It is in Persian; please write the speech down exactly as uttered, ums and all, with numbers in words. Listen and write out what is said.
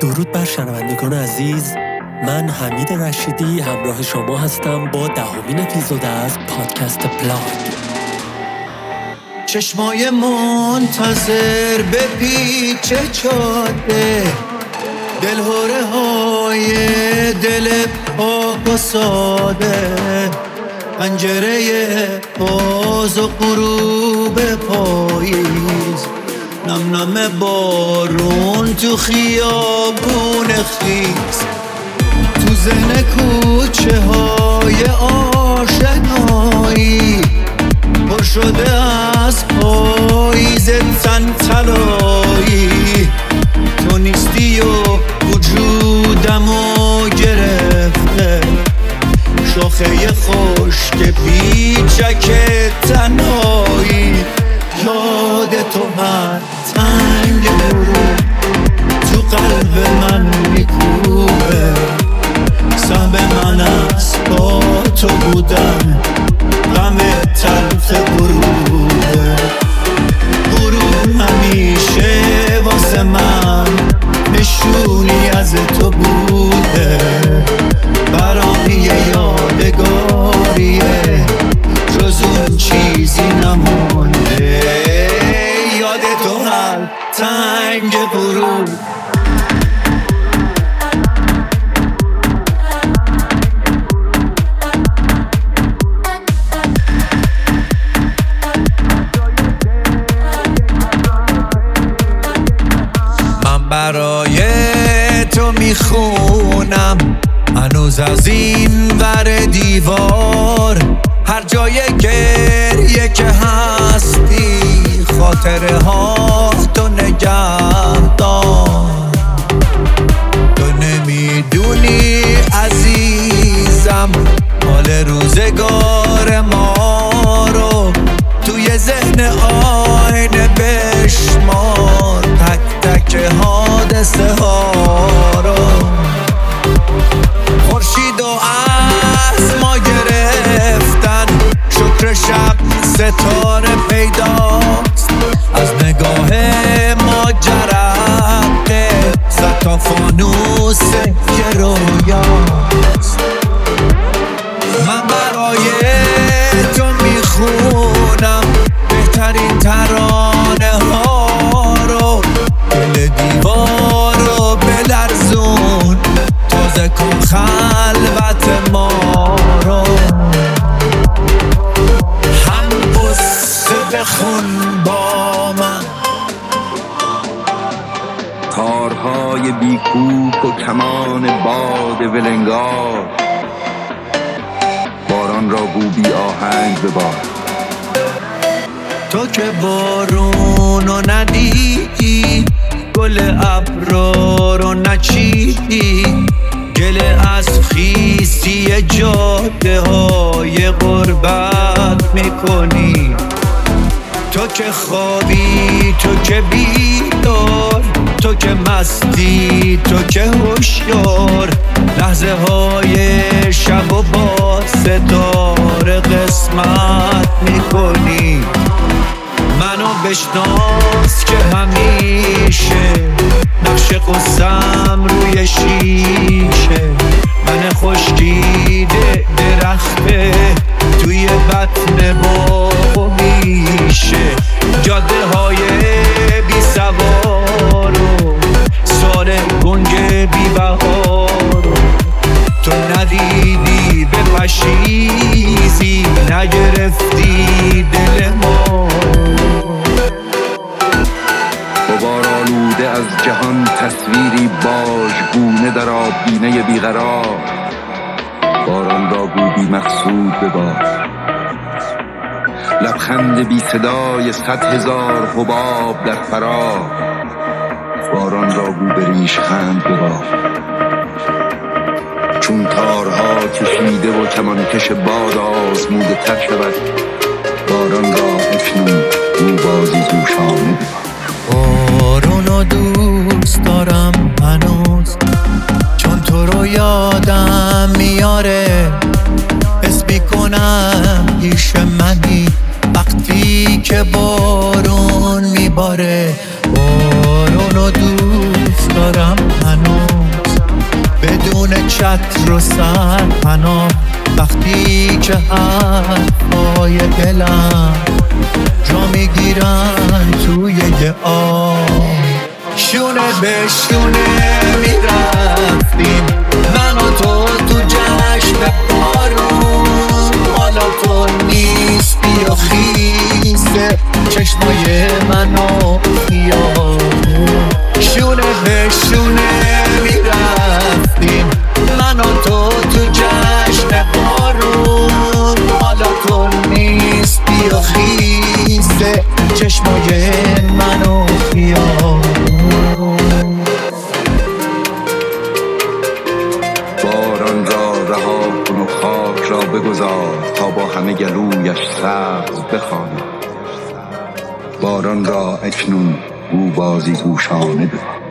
درود بر شنوندگان عزیز، من حمید رشیدی همراه شما هستم با دهمین اپیزود از پادکست پلاگ. چشمای منتظر به پیچ چاده، دلهوره های دل پاک و ساده، پنجره باز و غروب پاییز، نم نم بارون تو خیابون خیز، تو ذهن کوچه های آشنایی پر شده از پاییز تن طلایی. تو نیستی و وجودمو گرفته، شاخه خشک پیچک تنهایی. یاد تو هر تنگ برو تو قلب من میکوبه، سهم من از با تو بودن غم تلخ غروبه. غروب همیشه واسه من نشونی از تو بوده، برام یه یادگاریه جز اون چیزی نمونده. یاد تو هر تنگ غروب برای تو میخونم هنوز از این ور دیوار، هر جای گریه که هستی خاطره ها تو نگه دار. تو نمیدونی عزیزم حال روزگار ما رو، توی ذهن آینه بشمار تک تک حادثه ها رو. خورشید و از ما گرفتن، شکر شب ستاره پیداست، از نگاه ما جرقه صد تا فانوس که رویاست. من برای تو میخونم بهترین ترانه ها رو، دل دیوار رو بلرزون، تازه کن خلوت ما رو. هم قصه بخون با من، تارهای بیکوک و کمان باد ولنگار، باران را گو بی آهنگ ببار. تو که بارونو ندیدی، گل ابرا رو نچیدی، گله از خیستی جاده های غربت میکنی. تو که خوابی، تو که بیدار، تو که مستی، تو که هوشیار، لحظه های شب و با ستاره قسمت میکنی. منو بشناس که همیشه نقش قصم روی شیشه، من خشکیده درخته توی بطن باغ و میشه. جاده های بی سوارو، سال گنگ بی بهارو، تو ندیدی به پشیزی، نگرفتی دل ما. غبار آلوده از جهان تصویری باژگونه در آبگینه بیقرار، باران را گو بی مقصود ببار. لبخند بی صدای صد هزار حباب در فراق، باران را گو به ریشخند ببار. چون تارها کشیده و کمانکش باد آزموده تر شود، باران را اکنون گو بازی جوشانه ببار. بارونو دوست دارم هنوز، چون تو رو یادم میاره، حس میکنم پیش منی وقتی که بارون میباره. بارونو دوست دارم هنوز، سرپناه وقتی که حرفای دلم جا میگیرن توی یه آب. شونه به شونه میرفتیم من و تو تو جشن بارون، حالا تو نیستی و خیسه چشمای منو خیابون. شونه به شونه میرفتیم من و تو تو جشن بارون، حالا تو نیستی و خیسه چشمای منو خیابون. باران را رها کن و خاک را بگذار تا با همه گلویش سبز بخواند. باران را اکنون او بازی گوشانه بخواند.